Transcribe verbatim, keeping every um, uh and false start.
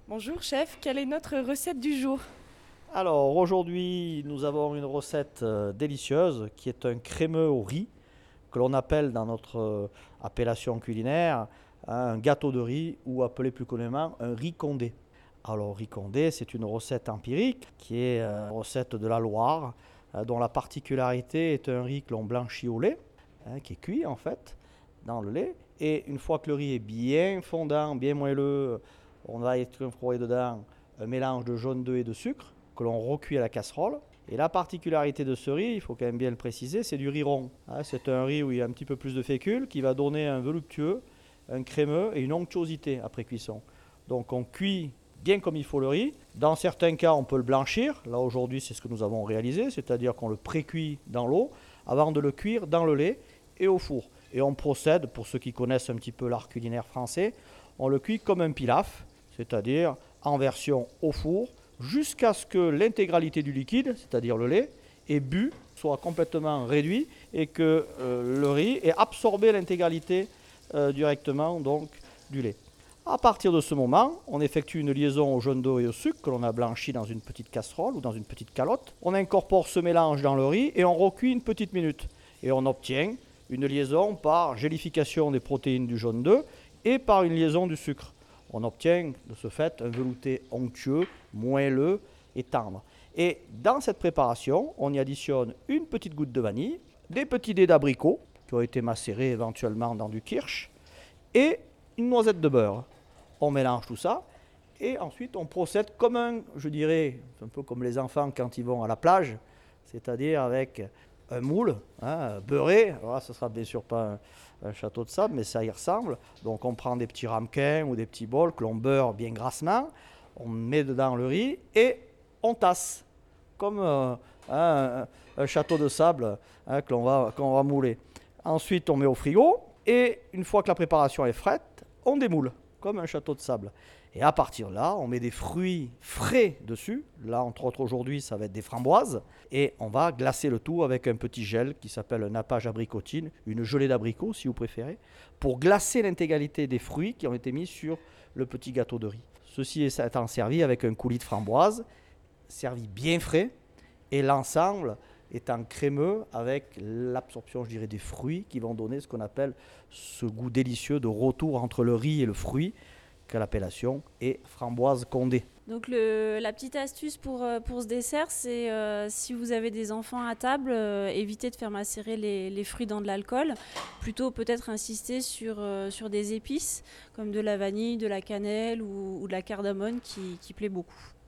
Bonjour chef, quelle est notre recette du jour? Alors aujourd'hui, nous avons une recette euh, délicieuse qui est un crémeux au riz que l'on appelle dans notre euh, appellation culinaire un gâteau de riz ou appelé plus communément un riz condé. Alors riz condé, c'est une recette empirique qui est euh, une recette de la Loire euh, dont la particularité est un riz que l'on blanchit au lait, hein, qui est cuit en fait dans le lait. Et une fois que le riz est bien fondant, bien moelleux, on va incorporer dedans un mélange de jaune d'œuf et de sucre que l'on recuit à la casserole. Et la particularité de ce riz, il faut quand même bien le préciser, c'est du riz rond. Hein, c'est un riz où il y a un petit peu plus de fécule qui va donner un veloutueux, un crémeux et une onctuosité après cuisson. Donc on cuit bien comme il faut le riz. Dans certains cas, on peut le blanchir. Là aujourd'hui, c'est ce que nous avons réalisé, c'est-à-dire qu'on le pré-cuit dans l'eau avant de le cuire dans le lait et au four. Et on procède, pour ceux qui connaissent un petit peu l'art culinaire français, on le cuit comme un pilaf, c'est-à-dire en version au four, jusqu'à ce que l'intégralité du liquide, c'est-à-dire le lait, ait bu, soit complètement réduit et que euh, le riz ait absorbé l'intégralité euh, directement donc, du lait. À partir de ce moment, on effectue une liaison au jaune d'œuf et au sucre que l'on a blanchi dans une petite casserole ou dans une petite calotte. On incorpore ce mélange dans le riz et on recuit une petite minute. Et on obtient une liaison par gélification des protéines du jaune d'œuf et par une liaison du sucre. On obtient de ce fait un velouté onctueux, moelleux et tendre. Et dans cette préparation, on y additionne une petite goutte de vanille, des petits dés d'abricot qui ont été macérés éventuellement dans du kirsch et une noisette de beurre. On mélange tout ça et ensuite on procède comme un, je dirais, un peu comme les enfants quand ils vont à la plage, c'est-à-dire avec un moule hein, beurré. Alors là, ce sera bien sûr pas un, un château de sable, mais ça y ressemble. Donc on prend des petits ramequins ou des petits bols que l'on beurre bien grassement, on met dedans le riz et on tasse comme euh, un, un château de sable hein, que l'on va, qu'on va mouler. Ensuite, on met au frigo et une fois que la préparation est faite, on démoule comme un château de sable. Et à partir de là, on met des fruits frais dessus. Là, entre autres, aujourd'hui, ça va être des framboises. Et on va glacer le tout avec un petit gel qui s'appelle un nappage abricotine, une gelée d'abricot si vous préférez, pour glacer l'intégralité des fruits qui ont été mis sur le petit gâteau de riz. Ceci étant servi avec un coulis de framboise, servi bien frais, et l'ensemble étant crémeux avec l'absorption, je dirais, des fruits qui vont donner ce qu'on appelle ce goût délicieux de retour entre le riz et le fruit, que l'appellation est framboise condé. Donc le, la petite astuce pour, euh, pour ce dessert, c'est euh, si vous avez des enfants à table, euh, évitez de faire macérer les, les fruits dans de l'alcool. Plutôt peut-être insister sur, euh, sur des épices comme de la vanille, de la cannelle ou, ou de la cardamone qui, qui plaît beaucoup.